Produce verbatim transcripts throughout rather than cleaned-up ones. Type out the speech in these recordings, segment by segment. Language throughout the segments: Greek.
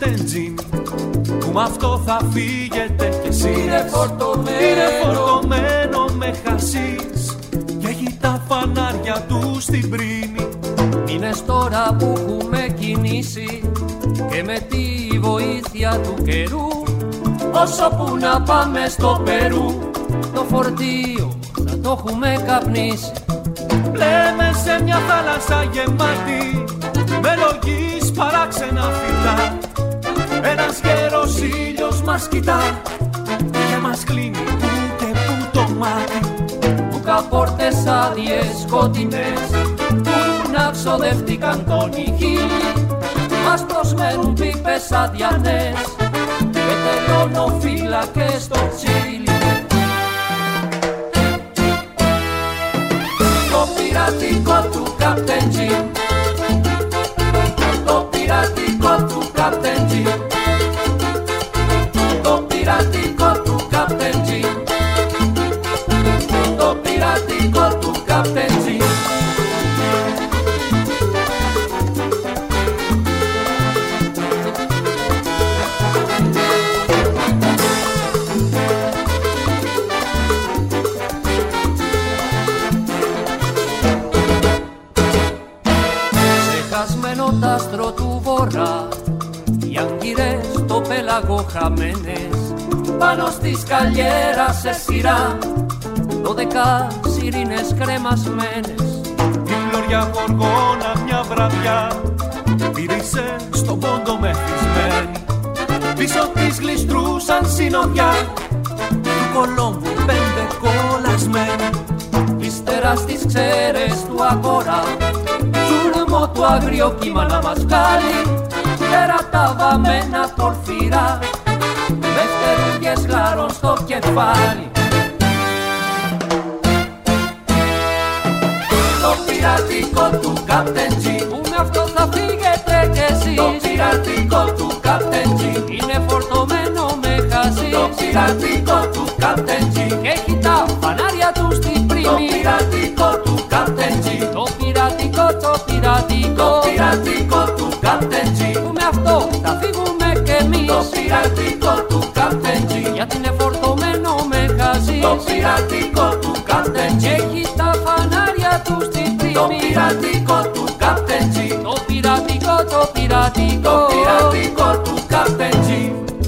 Captain Jim, που μ' αυτό θα φύγετε κι εσείς. Είναι φορτωμένο, είναι φορτωμένο με χασίς και έχει τα φανάρια του στην πρίμη. Μήνες τώρα που έχουμε κινήσει και με τη βοήθεια του καιρού, όσο που να πάμε στο Περού, το φορτίο θα το έχουμε καπνίσει. Λέμε σε μια θάλασσα γεμάτη με λογής παράξενα φυτά. Ένας γέρος ήλιος μας κοιτά και μας κλείνει που και που το μάτι. Μπουκαπόρτες άδειες σκοτεινές που να ξοδεύτηκαν τόνοι χίλιοι, μας προσμένουν πίπες αδιανές και τελωνοφύλακες στο Τσίλι. Το πειρατικό του Captain Jim, το πειρατικό του Captain Jim, το πειρατικό του Captain Jim, το πειρατικό του Captain Jim. Ξεχασμένο τ' άστρο του βορρά, οι άγκυρες στο πέλαγο χαμένες, πάνω στη σκαλιέρα σε σειρά, δώδεκα σιρήνες κρεμασμένες. Η φλωριά γοργόνα μια βραδιά πήρισε στον πόντο μεθυσμένη. Πίσω της γλιστρούσαν συνοδιά του Κολόμβου πέντε κολλασμένοι. Ύστερα στις ξέρες του αγορά, τσούρμο του αγρίο κύμα να μας βγάλει, πέρα τα βαμμένα πορφυρά, με φτερούγες γλάρων στο κεφάλι. Το πειρατικό του Captain Jim, που με αυτό θα φύγετε κι εσείς. Το πειρατικό του Captain Jim, είναι φορτωμένο με χασίς. Το πειρατικό του Captain Jim, και έχει τα φανάρια του στην πρίμη. Το πειρατικό του Captain Jim, το πειρατικό, το πειρατικό, το πειρατικό του Captain Jim, που με αυτό θα φύγουμε κι εμείς. Το πειρατικό του Captain Jim, γιατί είναι φορτωμένο με χασίς. Το πειρατικό του Captain Jim, και έχει τα φανάρια του στην πρίμη. Το πειρατικό του Captain Jim, το πειρατικό, το πειρατικό, το πειρατικό του Captain Jim.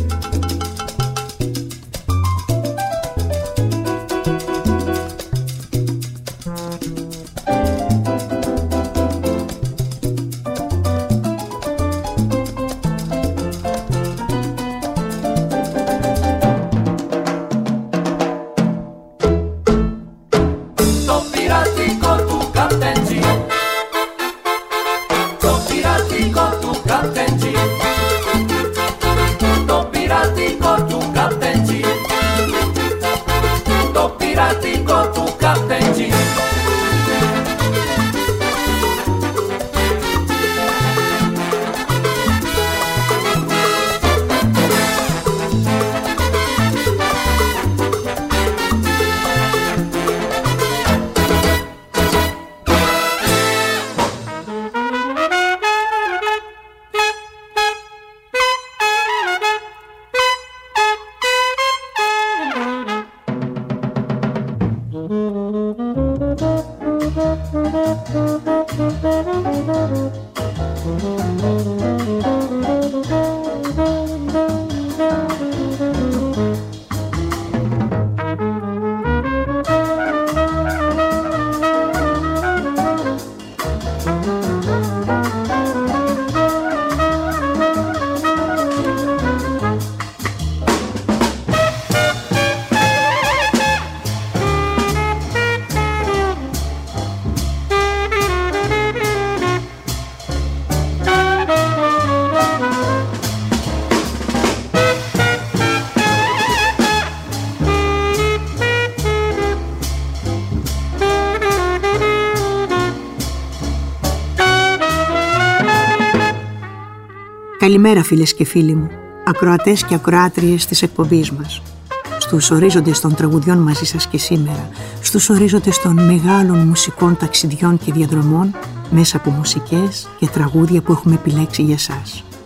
Καλημέρα φίλες και φίλοι μου, ακροατές και ακροάτριες της εκπομπής μας. Στους ορίζοντες των τραγουδιών μαζί σας και σήμερα, στους ορίζοντες των μεγάλων μουσικών ταξιδιών και διαδρομών μέσα από μουσικές και τραγούδια που έχουμε επιλέξει για σας.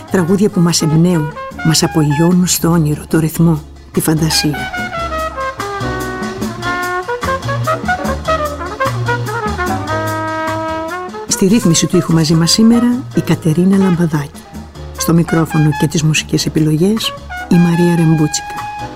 Τραγούδια που μας εμπνέουν, μας απογειώνουν στο όνειρο, το ρυθμό, τη φαντασία. Στη ρύθμιση του ήχου μαζί μας σήμερα η Κατερίνα Λαμπαδάκη. Στο μικρόφωνο και τις μουσικές επιλογές η Μαρία Ρεμπούτσικα.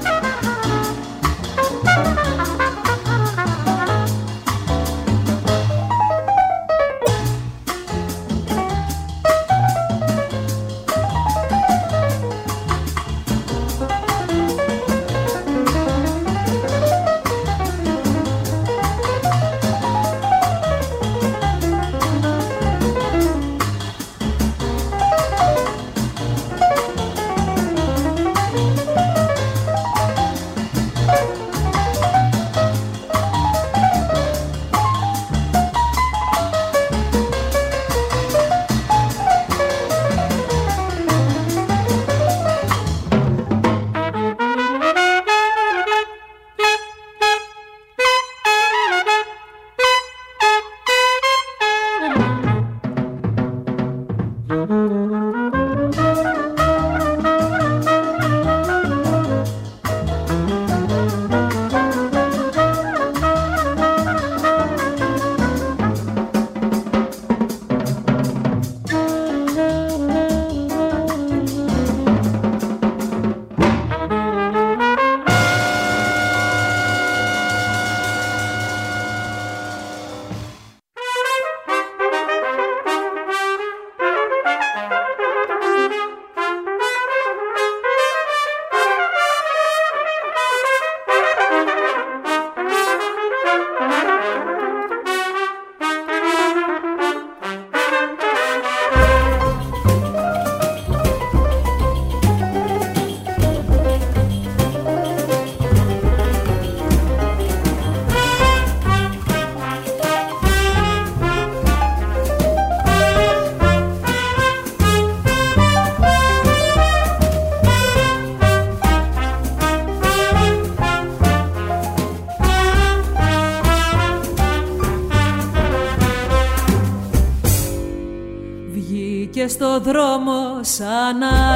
Και στο δρόμο σαν να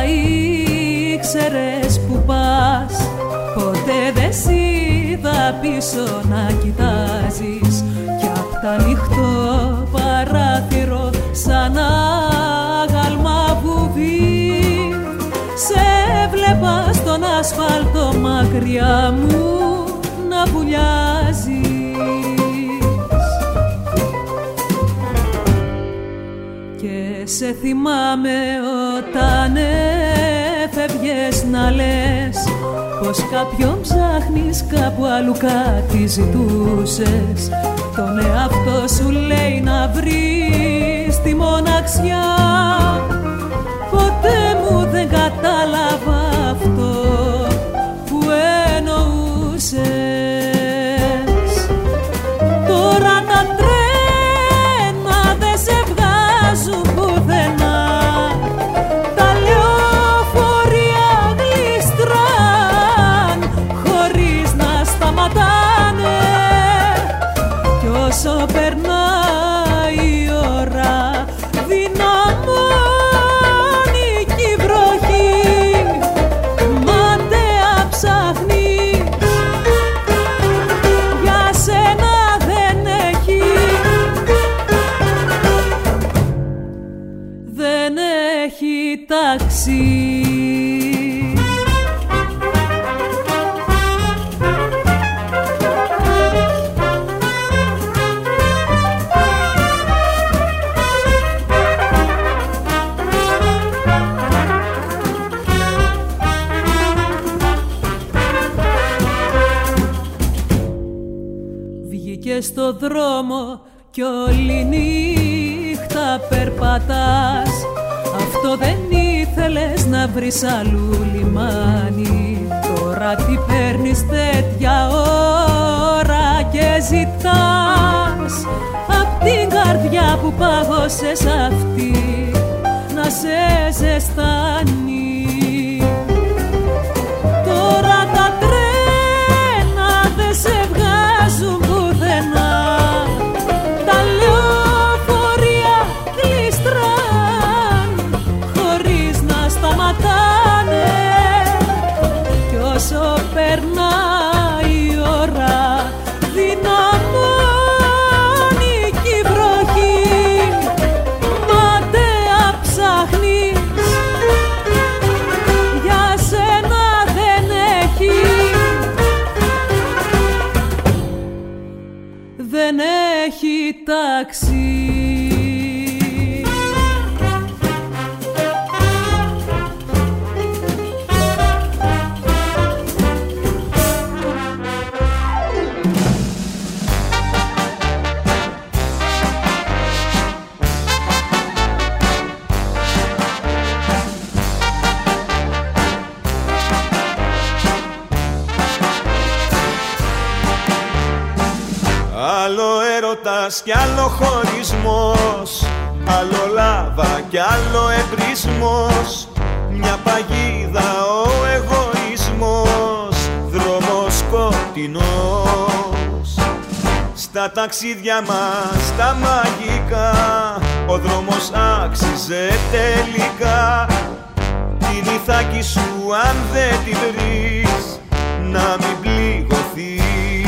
ήξερες που πας, ποτέ δεν σ' είδα πίσω να κοιτάζεις, κι απ' τα ανοιχτό παράθυρο σαν άγαλμα βουβή σε βλέπα στον ασφάλτο μακριά μου να βουλιάζεις. Σε θυμάμαι όταν έφευγες να λες πως κάποιον ψάχνεις, κάπου αλλού κάτι ζητούσες. Τον εαυτό σου λέει να βρεις τη μοναξιά. Ποτέ μου δεν κατάλαβα αυτό που εννοούσες. Τώρα τα τρένα δεν σε βγάζουν πουθενά, τα λεωφορεία γλιστράν χωρίς να σταματάνε, κι όσο περνάει η ώρα δυναμώνει κι η βροχή, μάταια ψάχνει, για σένα δεν έχει, δεν έχει ταξί. Βγήκε στο δρόμο κι όλη νύχτα περπατάς. Αυτό δεν ήθελες να βρεις αλλού λιμάνι. Τώρα τι παίρνεις τέτοια ώρα και ζητάς απ' την καρδιά που πάγωσες αυτή να σε ζεστάνει. Τώρα τα τρένα δεν σε βγάζουν πουθενά, τα λεωφορεία γλιστράν χωρίς να ταξί. Κι άλλο χωρισμός, άλλο λάβα κι άλλο εμπρισμός. Μια παγίδα ο εγωισμός, δρόμος σκοτεινός. Στα ταξίδια μας τα μαγικά, ο δρόμος άξιζε τελικά. Την ηθάκη σου αν δεν τη βρεις, να μην πληγωθείς.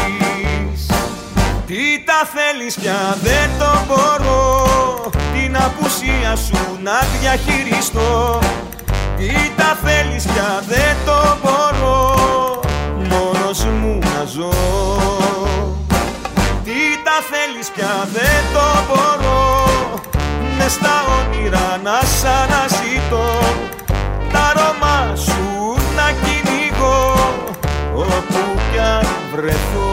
Τι τα θέλεις πια δεν το μπορώ, την απουσία σου να διαχειριστώ. Τι τα θέλεις πια δεν το μπορώ, μόνος μου να ζω. Τι τα θέλεις πια δεν το μπορώ, μες στα όνειρα να σ' αναζητώ. Τα αρώμα σου να κυνηγώ, όπου κι αν βρεθώ.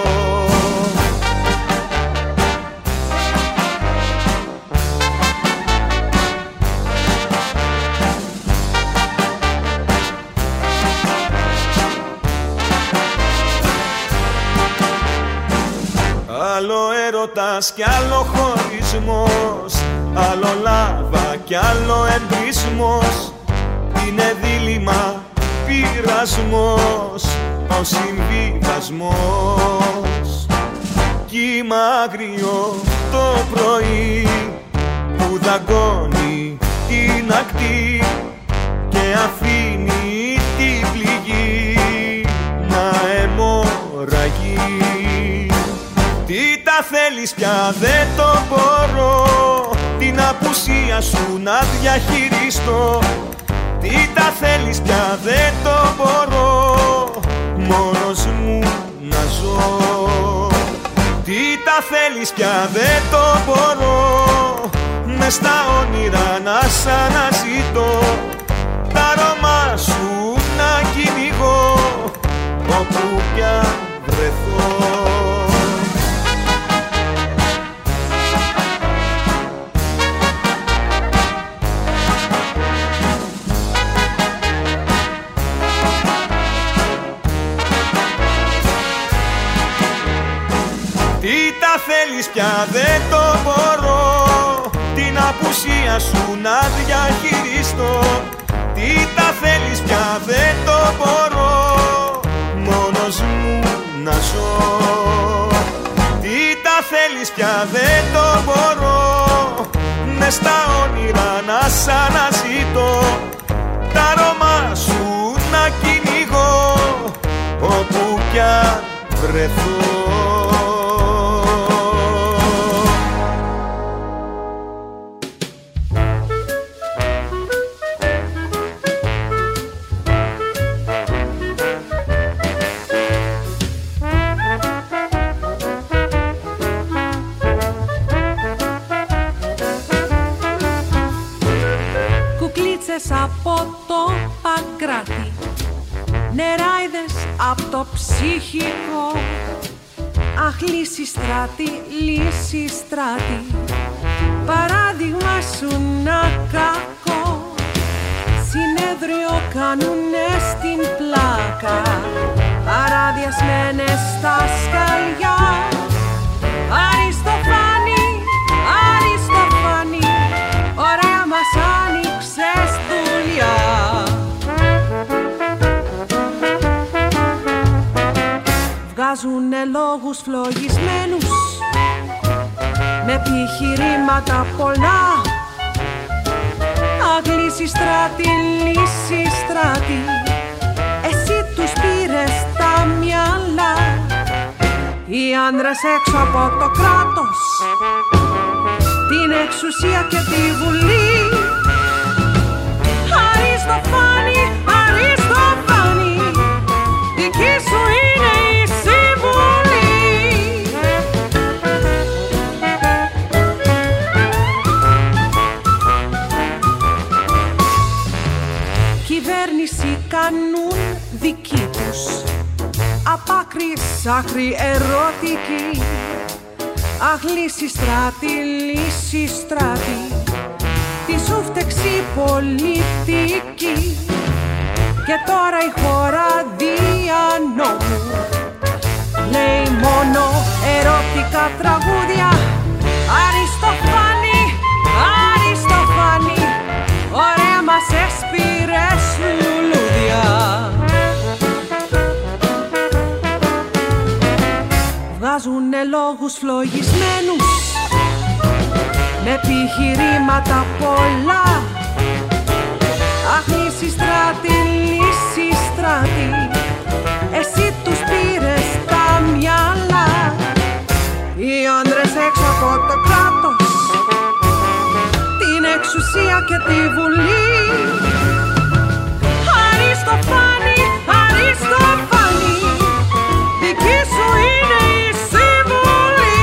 Άλλο έρωτας κι άλλο χωρισμός, άλλο λάβα κι άλλο εμπρισμός. Είναι δίλημμα, πειρασμός, ο συμβιβασμός. Κύμα άγριο το πρωί που δαγκώνει την ακτή και αφήνει την πληγή να αιμορραγεί. Τι τα θέλεις πια δεν το μπορώ, την απουσία σου να διαχειριστώ. Τι τα θέλεις πια δεν το μπορώ, μόνος μου να ζω. Τι τα θέλεις πια δεν το μπορώ, μες στα όνειρα να σ' αναζητώ. Τα αρώμα σου να κυνηγώ, όπου κι αν βρεθώ. Θέλεις πια δεν το μπορώ, την απουσία σου να διαχειριστώ. Τι τα θέλεις πια δεν το μπορώ, μόνος μου να ζω. Τι τα θέλεις πια δεν το μπορώ, μες στα όνειρα να σ' αναζητώ. Τα αρώμα σου να κυνηγώ, όπου κι αν βρεθώ. Από το Παγκράτη, νεράιδες από το ψυχικό. Αχ, λύση στράτη, λύση στράτη, παράδειγμα σου να κακό. Συνέδριο κάνουνε στην πλάκα, αραδιασμένες στα σκαλιά. Αριστοφάνη, Αριστοφάνη, ωραία μας άνοιξες δουλειά. Βγάζουνε λόγους φλογισμένους με επιχειρήματα πολλά. Αγλύση στράτη, λύση στράτη, εσύ τους πήρες τα μυαλά. Οι άντρες έξω από το κράτος, την εξουσία και τη βουλή. Αριστοφάνη, Αριστοφάνη, δική σου είναι η συμβουλή. Σάχρη ερωτική, αχ Λυσιστράτη, Λυσιστράτη, τι σου φταίξει η πολιτική και τώρα η χώρα δια νόμου λέει μόνο ερωτικά τραγούδια. Αριστοφάνη, Αριστοφάνη, ωραία μας έσπηρες λουλούδια. Βγάζουνε λόγους φλογισμένους με επιχειρήματα πολλά. Αχ Λυσιστράτη, Λυσιστράτη, εσύ τους πήρες τα μυαλά. Οι άντρες έξω από το κράτος, την εξουσία και τη βουλή. Αριστοφάνη, Αριστοφάνη, δική σου είναι η συμβουλή.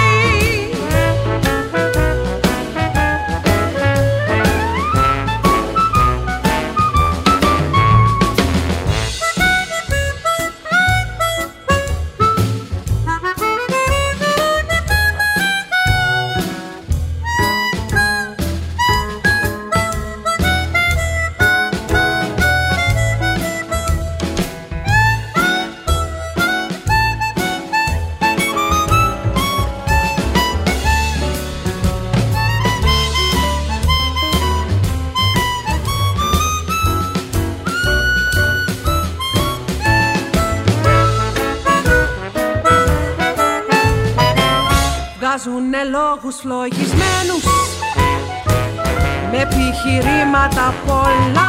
Βγάζουνε λόγους φλογισμένους με επιχειρήματα πολλά.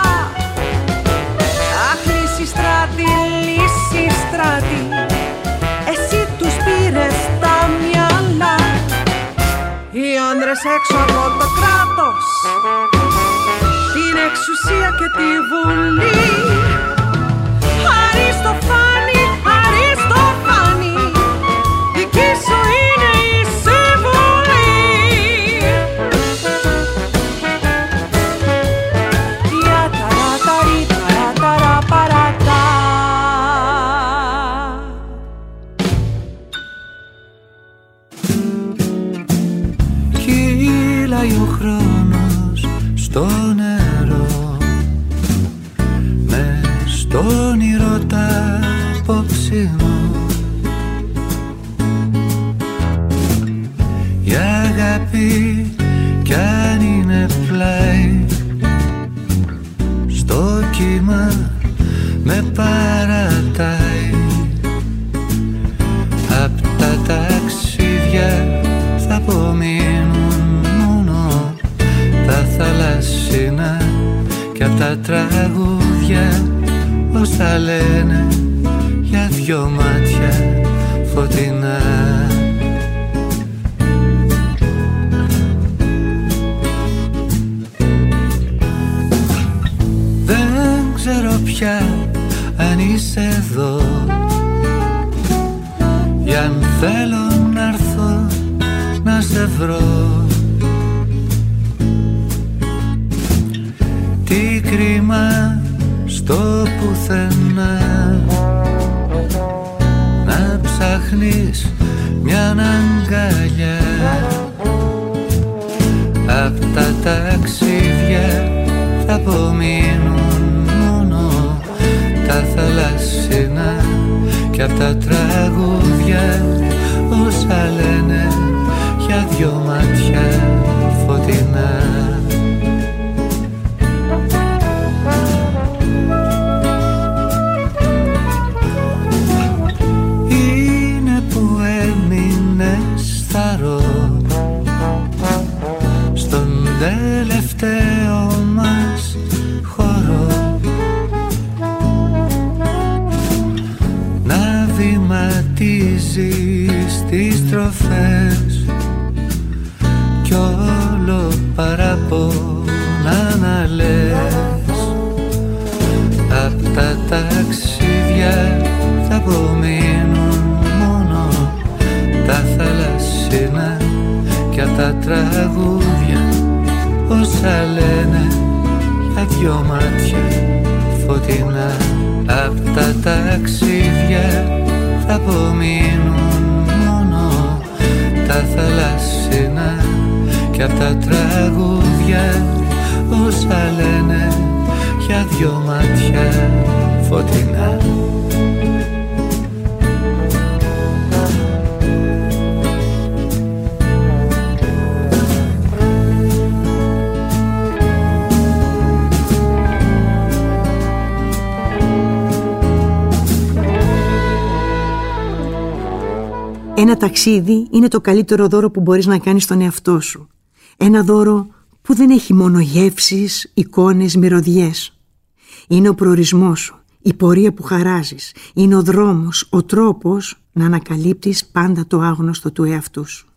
Αχ Λυσιστράτη, Λυσιστράτη, εσύ τους πήρες τα μυαλά. Οι άντρες έξω από το κράτος, την εξουσία και τη βουλή. Αριστοφάνη, Αριστοφάνη, δική σου είναι η συμβουλή. Τιαταραταρι, ταραταραπαρατά. Κύλαει ο χρόνος στο νερό, μες στο όνειρο τα απόψινο. Η αγάπη κι αν είναι πλάι, στο κύμα με παρατάει. Απ' τα ταξίδια θα απομείνουν μόνο τα θαλασσίνα κι απ' τα τραγούδια όσα λένε για δυο μάτια φωτεινά. Δεν ξέρω πια αν είσαι εδώ ή αν θέλω να έρθω να σε βρω. Τι κρίμα στο πουθενά να ψάχνεις μια αγκαλιά. Απ' τα ταξίδια θα απομείνουν μόνο τα θαλασσίνα κι απ' τα τραγούδια όσα λένε για δυο μάτια φωτεινά. Είναι που έμεινες θαρώ στον τελευταίο μας χώρο, να βηματίζεις τις στροφές κι όλο παραπονά να λες. Απ' τα ταξίδια θα απομείνουν μόνο τα θαλασσίνα κι απ' τα τραγούδια όσα λένε για δυο μάτια φωτεινά. Απ' τα ταξίδια θα απομείνουν μόνο τα θαλασσινά κι απ' τα τραγούδια όσα λένε για δυο μάτια φωτεινά. Ένα ταξίδι είναι το καλύτερο δώρο που μπορείς να κάνεις στον εαυτό σου. Ένα δώρο που δεν έχει μόνο γεύσεις, εικόνες, μυρωδιές. Είναι ο προορισμός σου, η πορεία που χαράζεις. Είναι ο δρόμος, ο τρόπος να ανακαλύπτεις πάντα το άγνωστο του εαυτού σου.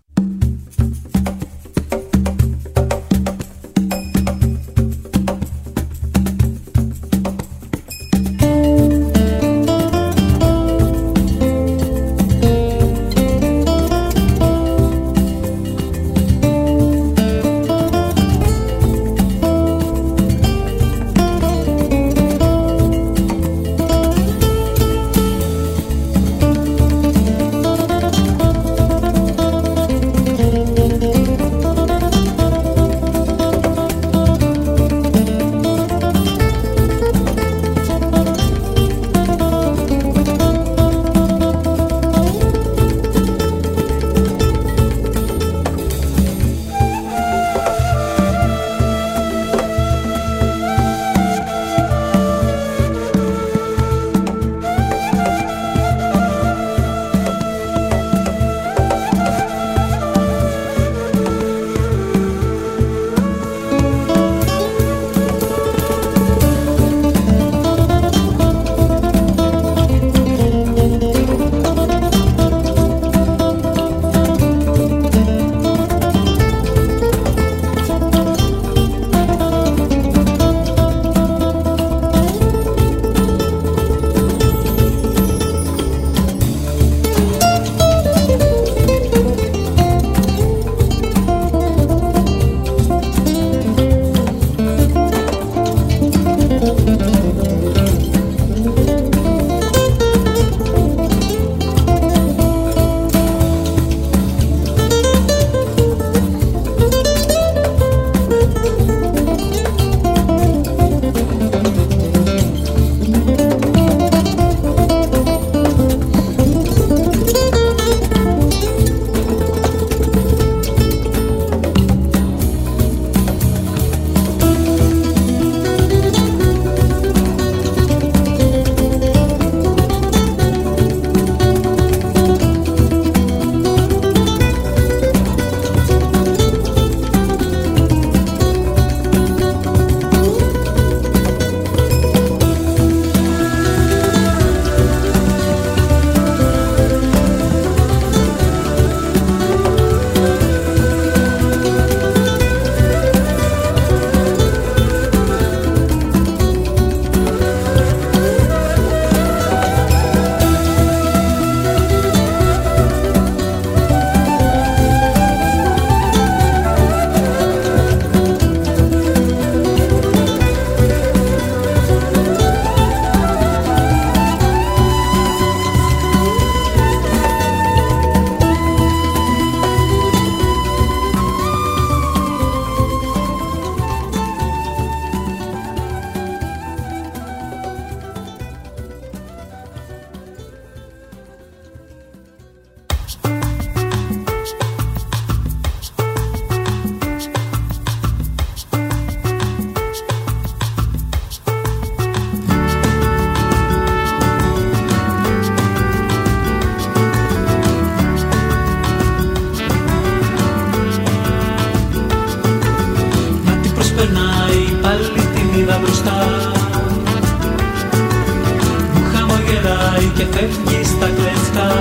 και φεύγει στα κλειστά.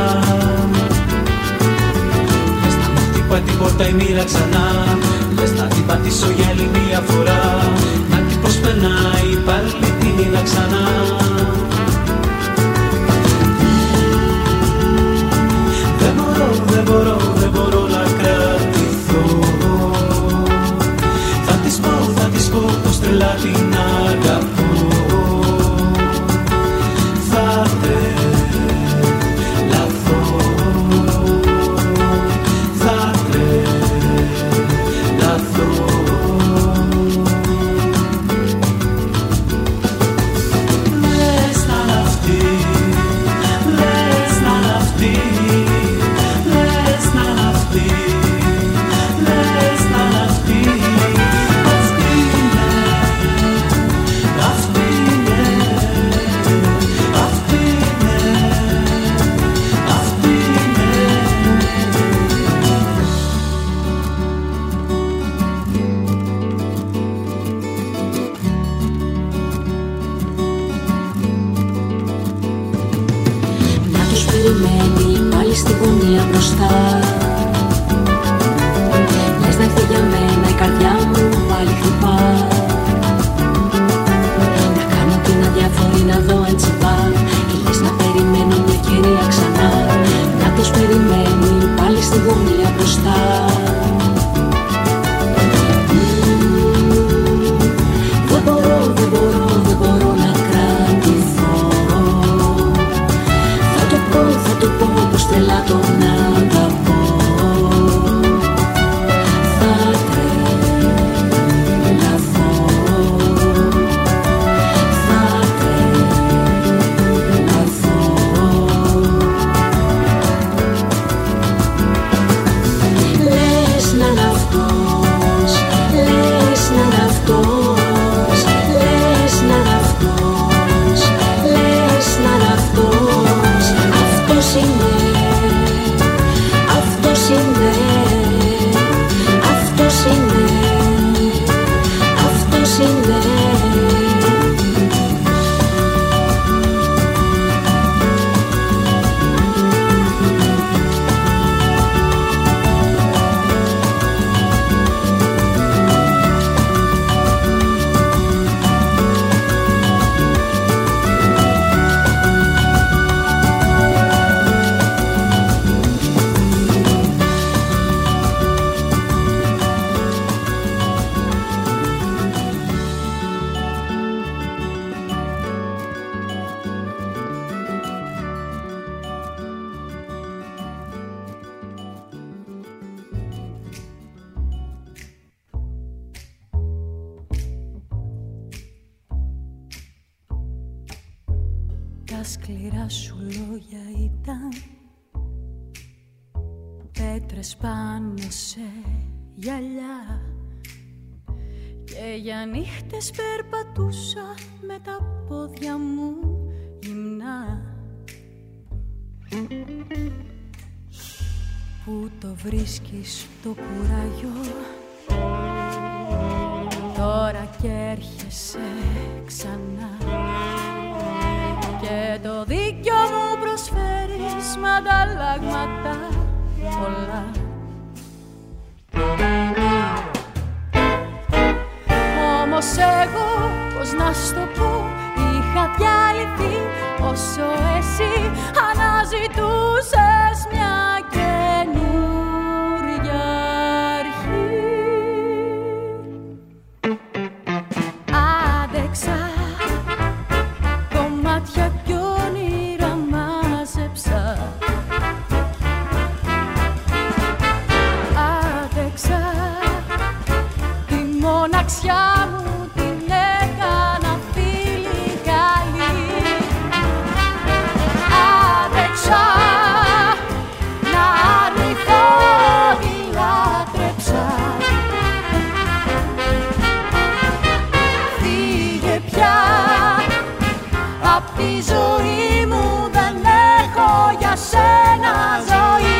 Λες να μου χτυπάει την πόρτα η μοίρα ξανά, λες να την πατήσω για άλλη μια φορά, να την προσπερνάει πάλι την είδα ξανά. Δεν μπορώ, δεν μπορώ, δεν μπορώ να κρατηθώ. Θα της πω, θα της πω πως τρελά την αγαπώ. Θα θέλα μπροστά. Λες να έρθει για μένα η καρδιά μου πάλι χτυπά. Να κάνω την αδιάφορη να δω αν τσιπά. Και λες να περιμένω μια κυρία ξανά. Να τους περιμένει πάλι στη γωνία μπροστά. Δεν μπορώ, δεν μπορώ, δεν μπορώ να κρατηθώ. Θα το πω, θα το πω πως θέλα τον αγαπώ. Θα τρελαθώ. Θα τρελαθώ. Λες να είναι αυτός, λες να είναι αυτός, λες να είναι αυτός, λες να είναι αυτός. Αυτός είναι, αυτός είναι, αυτός είναι, αυτός είναι. Τα σκληρά σου λόγια ήταν πέτρες πάνω σε γυαλιά. Και για νύχτες περπατούσα με τα πόδια μου γυμνά. Πού το βρίσκεις το κουράγιο τώρα και έρχεσαι ξανά. Και το δίκιο μου προσφέρεις με ανταλλάγματα πολλά. Όμως εγώ, πώς να σου το πω, είχα διαλυθεί όσο εσύ αναζητούσες μια καινούρια αρχή. Άντεξα κομμάτια κι όνειρα μάζεψα. Άντεξα τη μοναξιά μου την έκανα φίλη καλή. Άντεξα να αρνηθώ τι λάτρεψα. Φύγε πια απ' τη ζωή μου, δεν έχω για σένα ζωή.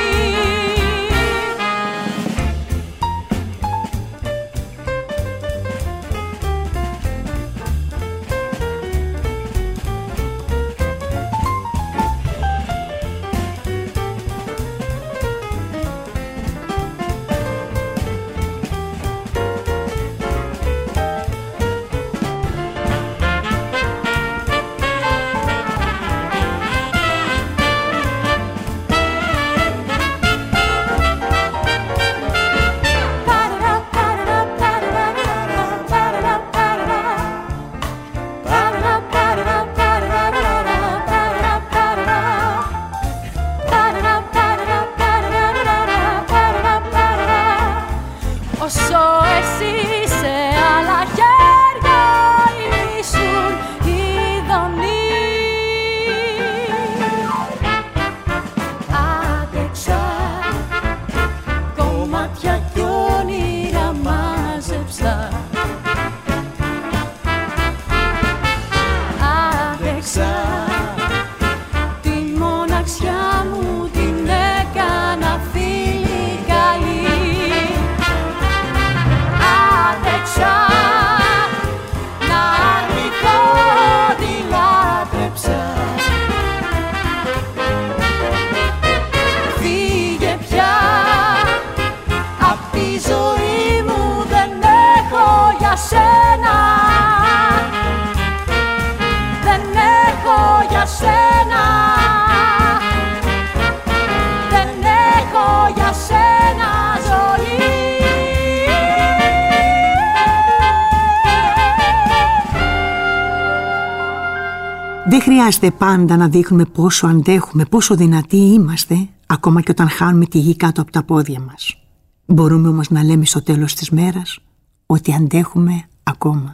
Δεν χρειάζεται πάντα να δείχνουμε πόσο αντέχουμε, πόσο δυνατοί είμαστε, ακόμα και όταν χάνουμε τη γη κάτω από τα πόδια μας. Μπορούμε όμως να λέμε στο τέλος της μέρας ότι αντέχουμε ακόμα.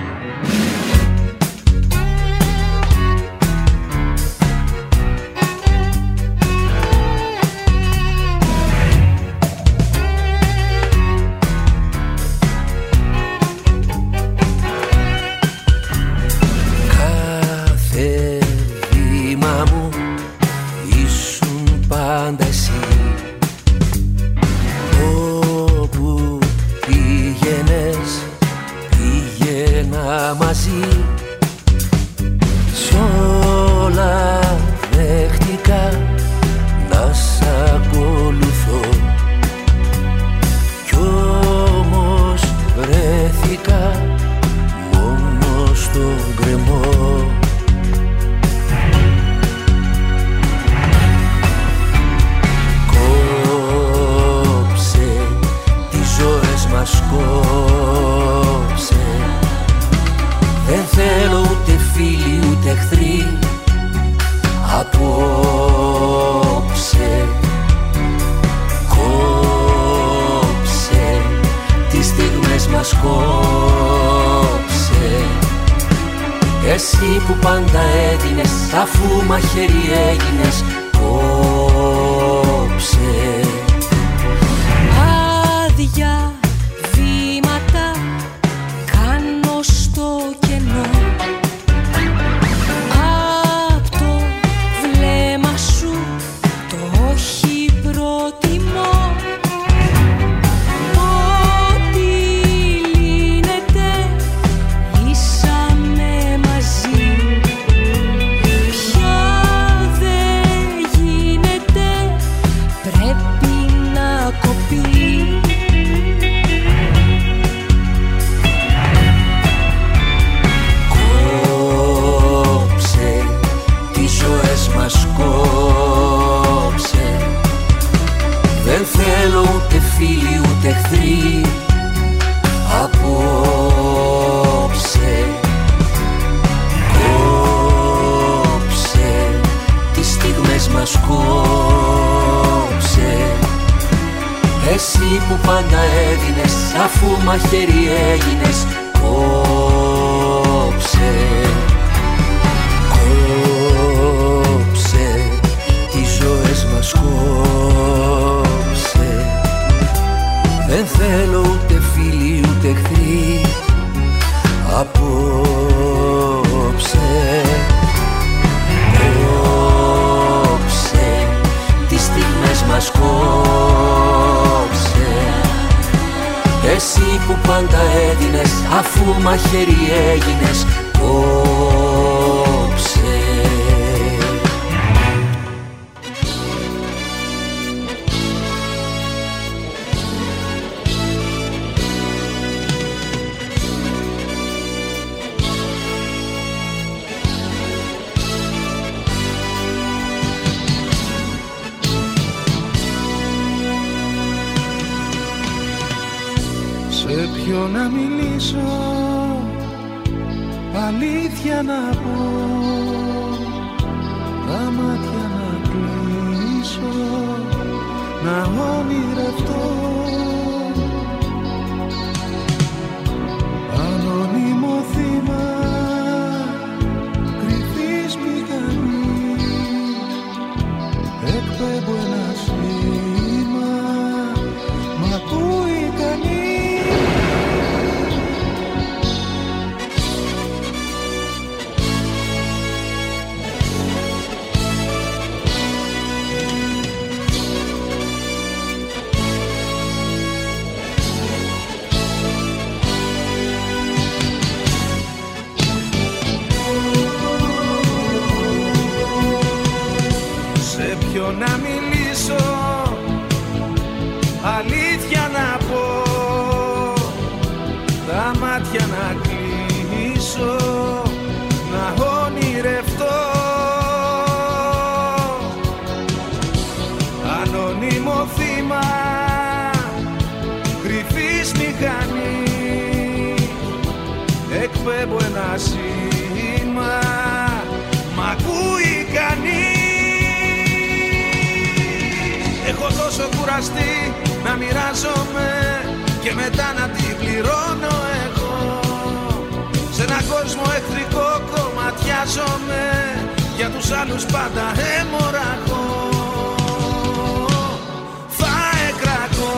Μαζί σ' όλα δέχτηκα να σ' ακολουθώ κι όμως βρέθηκα μόνο στον γκρεμό. Κόψε τις ζωές μας, κόψε. Δεν θέλω ούτε φίλοι ούτε εχθροί απόψε. Κόψε τις στιγμές μας, κόψε. Εσύ που πάντα έδινες αφού μαχαίρι έγινες, κόψε. Άδεια βήματα κάνω στο κενό. Απ' το βλέμμα σου το όχι προτιμώ. Ό,τι λύνεται ήσαμε μαζί. Πια δεν γίνεται, πρέπει να κοπεί. Μας κόψε. Δεν θέλω ούτε φίλοι ούτε εχθροί απόψε. Κόψε τις στιγμές μας, κόψε. Εσύ που πάντα έδινες αφού μαχαίρι έγινες, κόψε. Κόψε τις ζωές μας, κόψε. Δεν θέλω ούτε φίλοι ούτε εχθροί απόψε. Κόψε τις στιγμές μας, κόψε. Εσύ που πάντα έδινες αφού μαχαίρι έγινες, κόψε. Σε ποιο να μιλήσω, αλήθεια να πω, τα μάτια να κλείσω, να ονειρευτώ. Ανώνυμο θύμα κρυφής μηχανής, εκπέμπω ένα σήμα, μ' ακούει κανείς. Να μιλήσω, αλήθεια να πω, τα μάτια να κλείσω, να ονειρευτώ. Ανώνυμο θύμα κρυφής μηχανής, εκπέμπω ένα σήμα, τόσο κουραστεί να μοιράζομαι και μετά να την πληρώνω εγώ. Σ' ένα κόσμο εχθρικό κομματιάζομαι, για τους άλλους πάντα αιμορραγώ. Θα εκραγώ.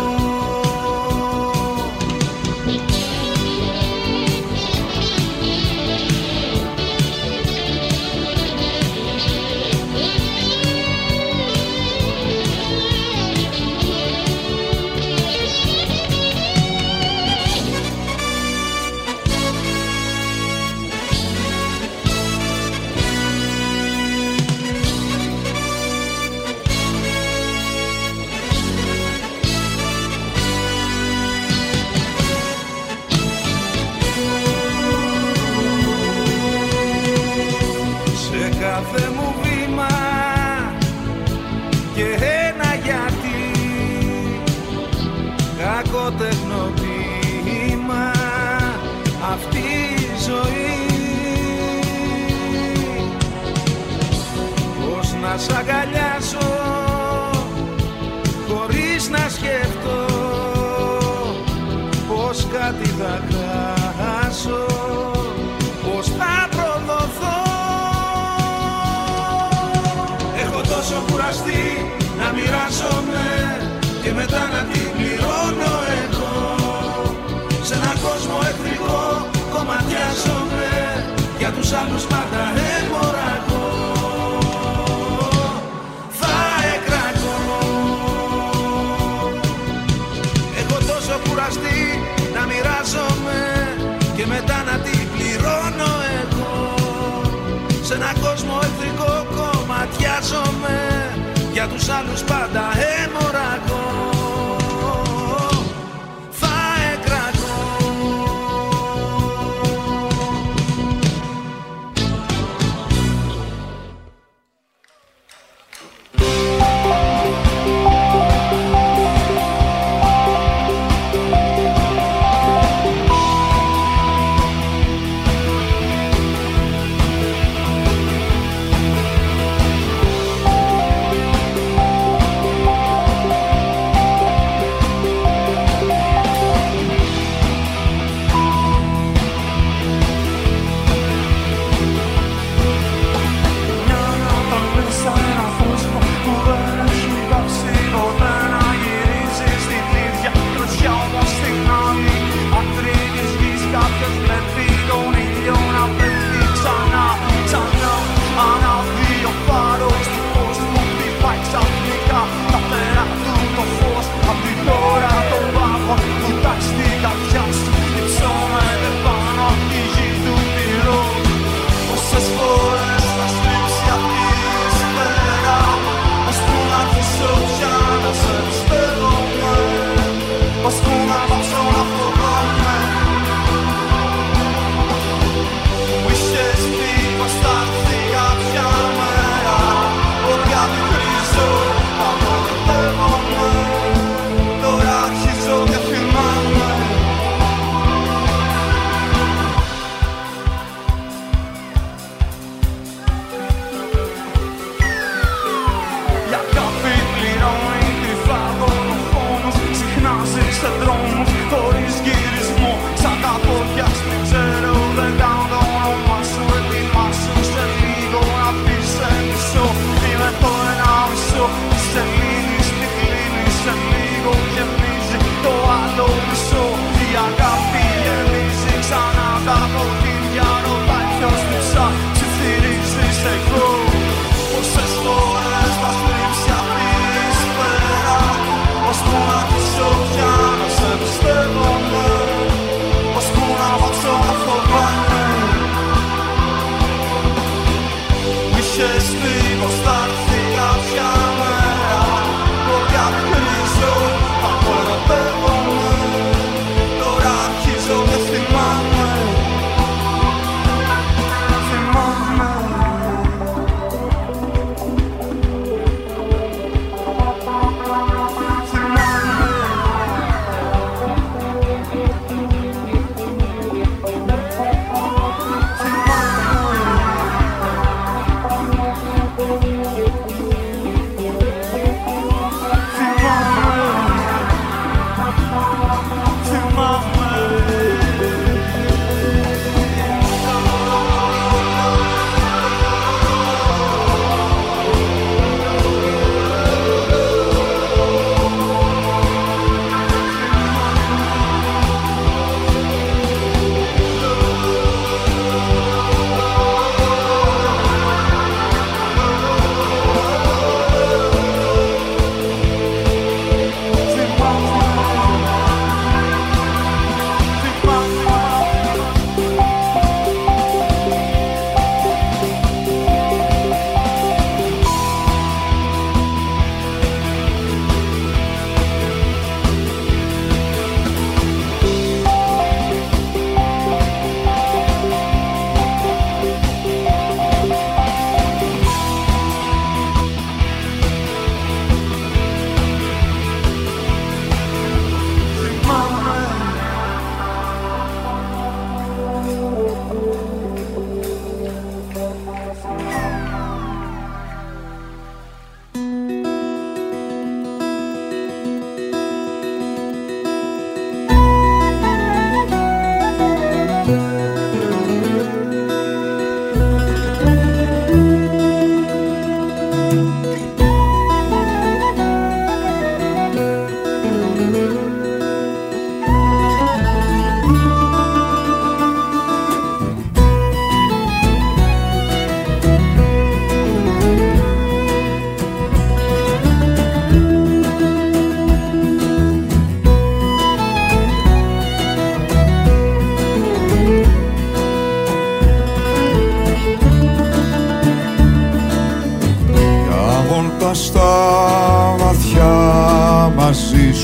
Κάθε μου βήμα και ένα γιατί, κακό τεχνοποίημα αυτή η ζωή. Πώς να σ' αγκαλιάσω χωρίς να σκεφτώ, πως κάτι θα χάσω, πως θα προδοθώ. Τόσο κουραστεί να μοιράζομαι και μετά να την πληρώνω εγώ. Σ' ένα κόσμο εχθρικό κομματιάζομαι, για τους άλλους πάντα αιμορραγώ. Θα εκραγώ. Έχω τόσο κουραστεί να μοιράζομαι και μετά να την πληρώνω εγώ. Σ' ένα κόσμο εχθρικό κομματιάζομαι, για τους άλλους πάντα αιμορραγώ. Θα εκραγώ.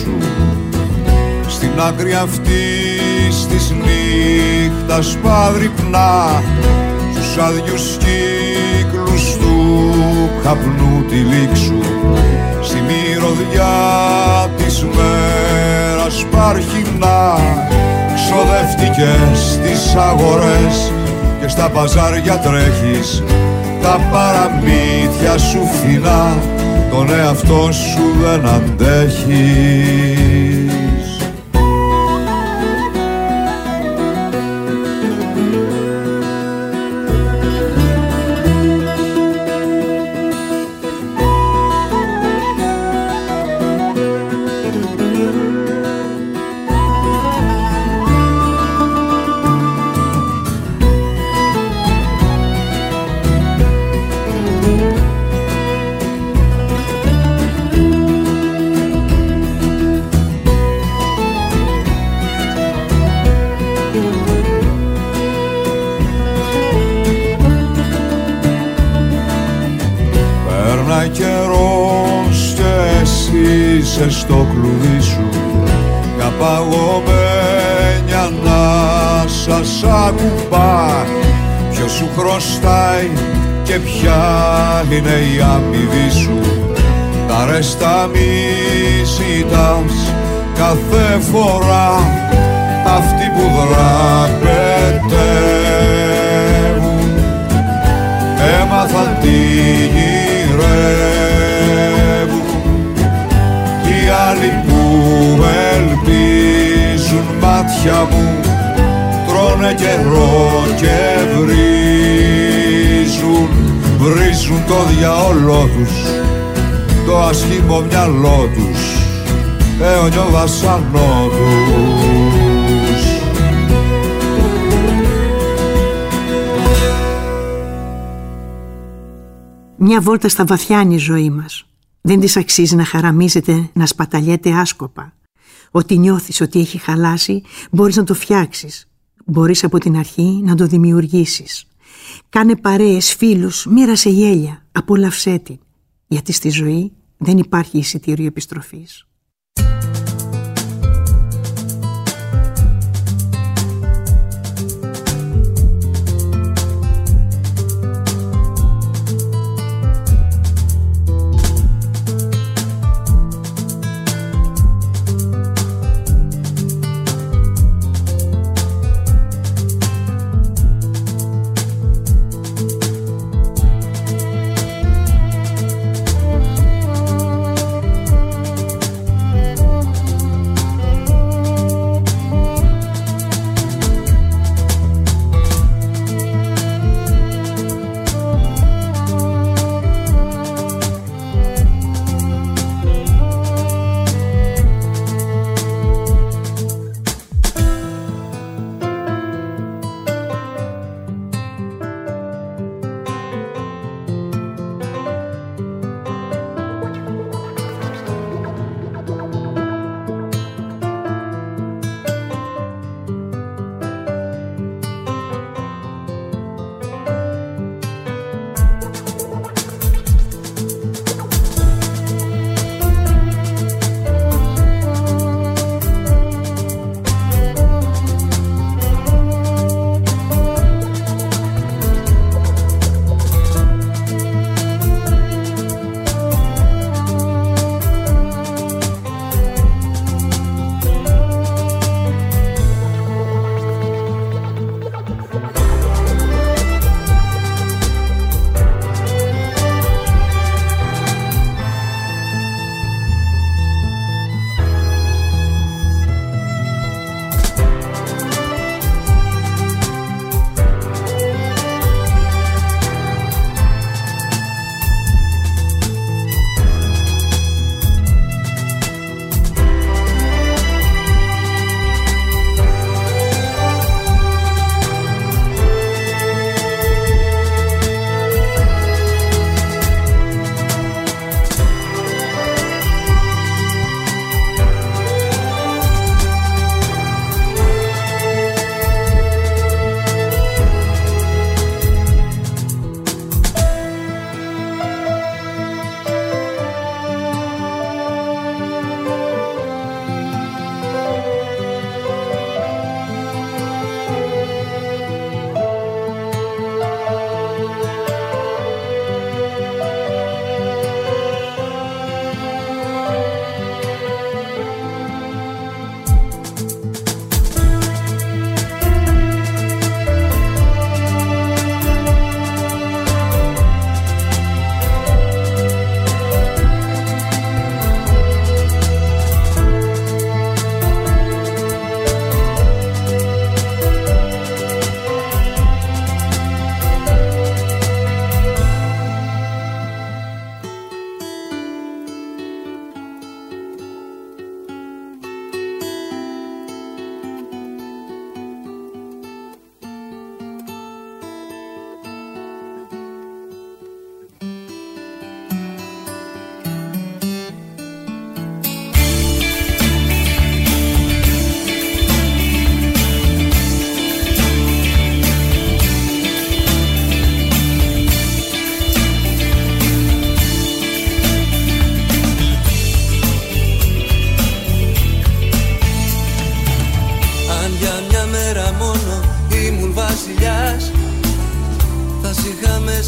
σου. Στην άκρη αυτής της νύχτας παδρυπνά, στους άδειους κύκλους του καπνού τη λήξου. Στη μυρωδιά της μέρας παρχινά, ξοδευτικές στις αγορές και στα παζάρια τρέχεις. Τα παραμύθια σου φθηνά, τον εαυτό σου δεν αντέχεις. Καιρός και εσύ είσαι στο κλουβί σου, μια παγωμένη ανάσα σ' ακουμπά. Ποιος σου χρωστάει και ποια είναι η αμοιβή σου, τα ρέστα μη ζητάς κάθε φορά. Αυτοί που δραπετεύουν έμαθαν τι γυρεύουν, οι άλλοι που ελπίζουν μάτια μου τρώνε καιρό και βρίζουν, βρίζουν το διαόλο τους, το ασχήμο μυαλό τους, αιώνιο βασανό τους. Μια βόλτα στα βαθιά είναι η ζωή μας. Δεν της αξίζει να χαραμίζεται, να σπαταλιέται άσκοπα. Ό,τι νιώθεις ότι έχει χαλάσει, μπορείς να το φτιάξεις. Μπορείς από την αρχή να το δημιουργήσεις. Κάνε παρέες, φίλους, μοίρασε γέλια, απόλαυσέ την. Γιατί στη ζωή δεν υπάρχει εισιτήριο επιστροφής.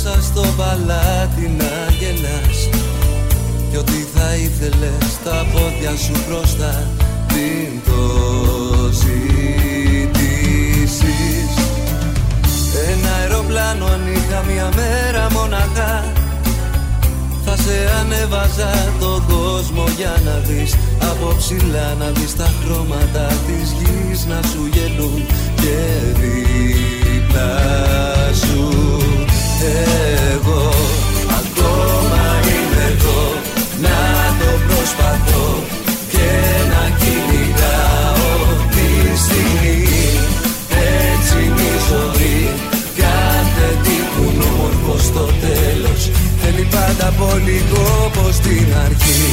μέσα στο παλάτι να γελάς κι ό,τι θα ήθελες τα πόδια σου μπροστά πριν το ζητήσεις. Ένα αεροπλάνο αν είχα μια μέρα μοναχά θα σε ανέβαζα τον κόσμο για να δεις από ψηλά, να δεις τα χρώματα της γης να σου γελούν και δίπλα σου. Εγώ ακόμα είμαι εδώ να το προσπαθώ και να κυνηγάω τη στιγμή. Έτσι είναι η ζωή, κάθε τι που είναι όμορφο στο τέλος θέλει πάντα πολύ κόπο στην αρχή.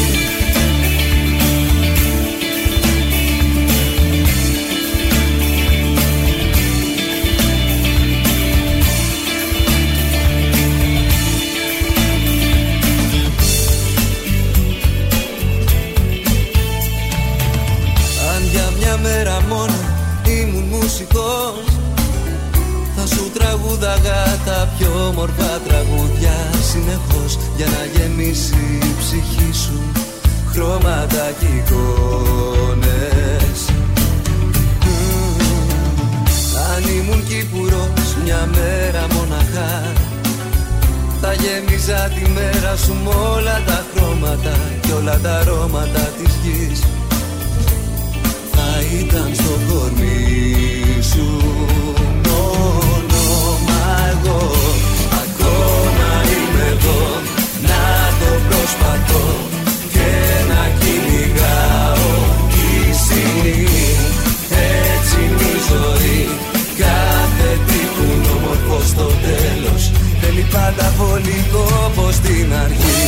Αν για μια μέρα μόνο ήμουν μουσικός θα σου τραγούδαγα τα πιο όμορφα τραγούδια συνεχώς για να γεμίσει η ψυχή σου χρώματα και εικόνες. Mm. Αν ήμουν Κύπουρος μια μέρα μοναχά θα γέμιζα τη μέρα σου με όλα τα χρώματα και όλα τα αρώματα της γης θα ήταν στο κορμί σου. Εγώ ακόμα είμαι εδώ να το προσπαθώ και να κυνηγάω τη στιγμή. Έτσι είναι η ζωή, κάθε τι που είναι όμορφο στο τέλος θέλει πάντα πολύ κόπο στην αρχή.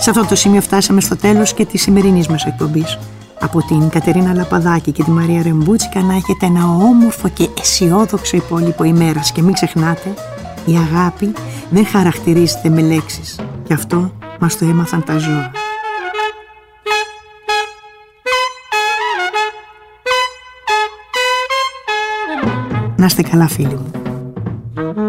Σε αυτό το σημείο φτάσαμε στο τέλος και της σημερινής μας εκπομπής. Από την Κατερίνα Λαπαδάκη και τη Μαρία Ρεμπούτσικα να έχετε ένα όμορφο και αισιόδοξο υπόλοιπο ημέρας. Και μην ξεχνάτε, η αγάπη δεν χαρακτηρίζεται με λέξεις. Γι' αυτό μας το έμαθαν τα ζώα. Να είστε καλά, φίλοι μου.